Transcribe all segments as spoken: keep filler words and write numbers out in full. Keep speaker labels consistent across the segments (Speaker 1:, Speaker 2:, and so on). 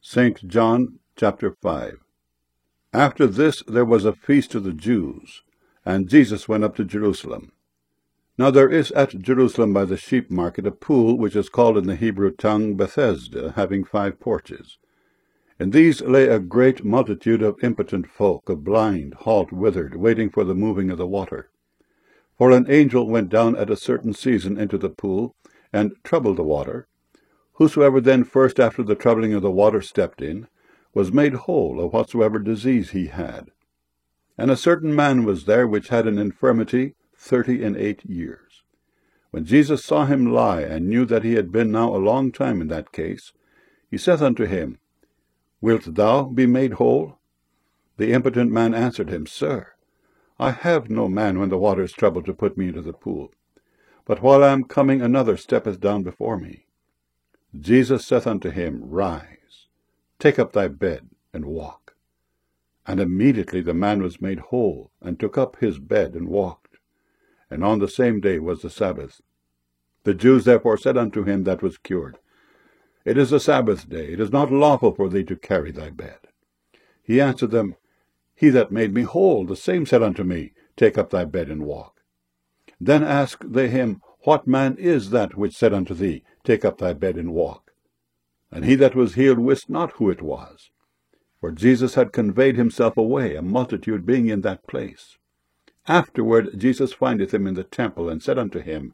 Speaker 1: Saint John chapter five. After this there was a feast of the Jews, and Jesus went up to Jerusalem. Now there is at Jerusalem by the sheep market a pool which is called in the Hebrew tongue Bethesda, having five porches. In these lay a great multitude of impotent folk, of blind, halt, withered, waiting for the moving of the water. For an angel went down at a certain season into the pool, and troubled the water. Whosoever then first after the troubling of the water stepped in, was made whole of whatsoever disease he had. And a certain man was there which had an infirmity thirty and eight years. When Jesus saw him lie, and knew that he had been now a long time in that case, he saith unto him, Wilt thou be made whole? The impotent man answered him, Sir, I have no man when the water is troubled to put me into the pool. But while I am coming, another steppeth down before me. Jesus saith unto him, Rise, take up thy bed, and walk. And immediately the man was made whole, and took up his bed, and walked. And on the same day was the Sabbath. The Jews therefore said unto him that was cured, It is the Sabbath day, it is not lawful for thee to carry thy bed. He answered them, He that made me whole, the same said unto me, Take up thy bed, and walk. Then asked they him, What man is that which said unto thee, Take up thy bed, and walk? And he that was healed wist not who it was. For Jesus had conveyed himself away, a multitude being in that place. Afterward Jesus findeth him in the temple, and said unto him,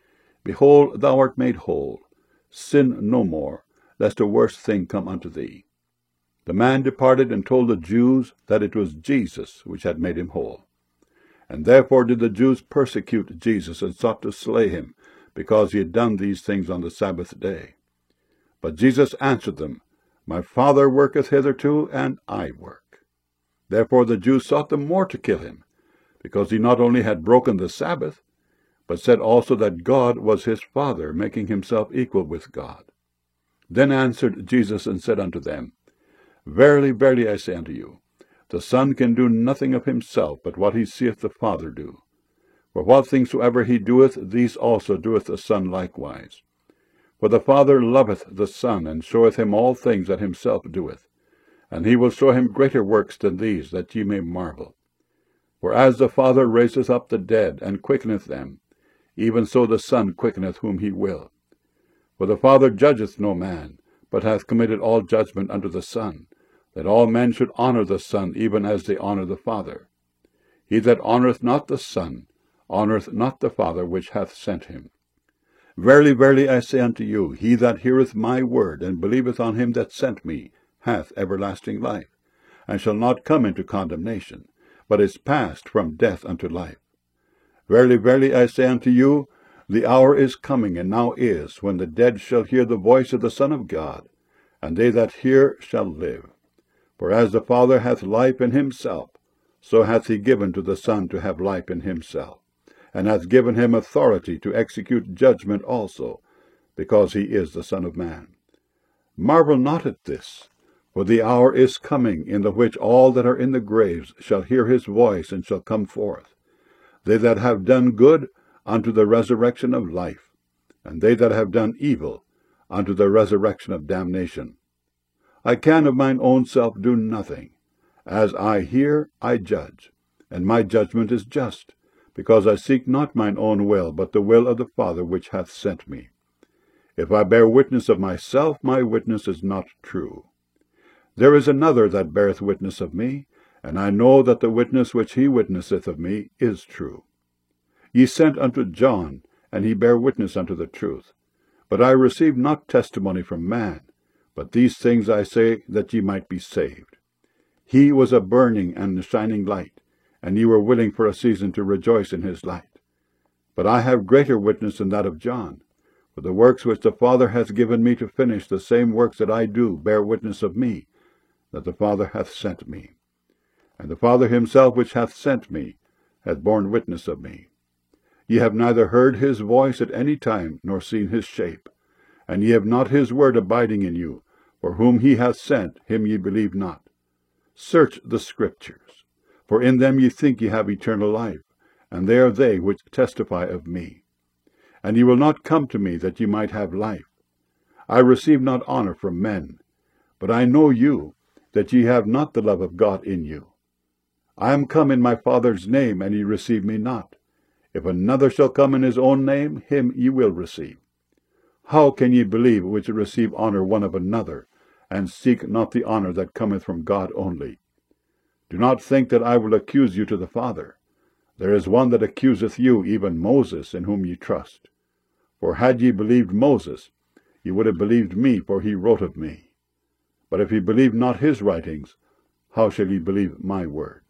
Speaker 1: Behold, thou art made whole. Sin no more, lest a worse thing come unto thee. The man departed, and told the Jews that it was Jesus which had made him whole. And therefore did the Jews persecute Jesus, and sought to slay him, because he had done these things on the Sabbath day. But Jesus answered them, My Father worketh hitherto, and I work. Therefore the Jews sought the more to kill him, because he not only had broken the Sabbath, but said also that God was his Father, making himself equal with God. Then answered Jesus and said unto them, Verily, verily, I say unto you, the Son can do nothing of himself, but what he seeth the Father do. For what things soever he doeth, these also doeth the Son likewise. For the Father loveth the Son, and showeth him all things that himself doeth. And he will show him greater works than these, that ye may marvel. For as the Father raiseth up the dead, and quickeneth them, even so the Son quickeneth whom he will. For the Father judgeth no man, but hath committed all judgment unto the Son, that all men should honour the Son, even as they honour the Father. He that honoureth not the Son, honoureth not the Father which hath sent him. Verily, verily, I say unto you, he that heareth my word, and believeth on him that sent me, hath everlasting life, and shall not come into condemnation, but is passed from death unto life. Verily, verily, I say unto you, the hour is coming, and now is, when the dead shall hear the voice of the Son of God, and they that hear shall live. For as the Father hath life in himself, so hath he given to the Son to have life in himself, and hath given him authority to execute judgment also, because he is the Son of Man. Marvel not at this, for the hour is coming, in the which all that are in the graves shall hear his voice, and shall come forth. They that have done good, unto the resurrection of life, and they that have done evil, unto the resurrection of damnation. I can of mine own self do nothing. As I hear, I judge, and my judgment is just, because I seek not mine own will, but the will of the Father which hath sent me. If I bear witness of myself, my witness is not true. There is another that beareth witness of me, and I know that the witness which he witnesseth of me is true. Ye sent unto John, and he bare witness unto the truth. But I received not testimony from man, but these things I say, that ye might be saved. He was a burning and a shining light, and ye were willing for a season to rejoice in his light. But I have greater witness than that of John, for the works which the Father hath given me to finish, the same works that I do, bear witness of me, that the Father hath sent me. And the Father himself which hath sent me hath borne witness of me. Ye have neither heard his voice at any time, nor seen his shape. And ye have not his word abiding in you, for whom he hath sent, him ye believe not. Search the Scriptures, for in them ye think ye have eternal life, and they are they which testify of me. And ye will not come to me that ye might have life. I receive not honour from men, But I know you, that ye have not the love of God in you. I am come in my Father's name, and ye receive me not. If another shall come in his own name, him ye will receive. How can ye believe which receive honour one of another, and seek not the honour that cometh from God only? Do not think that I will accuse you to the Father. There is one that accuseth you, even Moses, in whom ye trust. For had ye believed Moses, ye would have believed me, for he wrote of me. But if ye believe not his writings, how shall ye believe my word?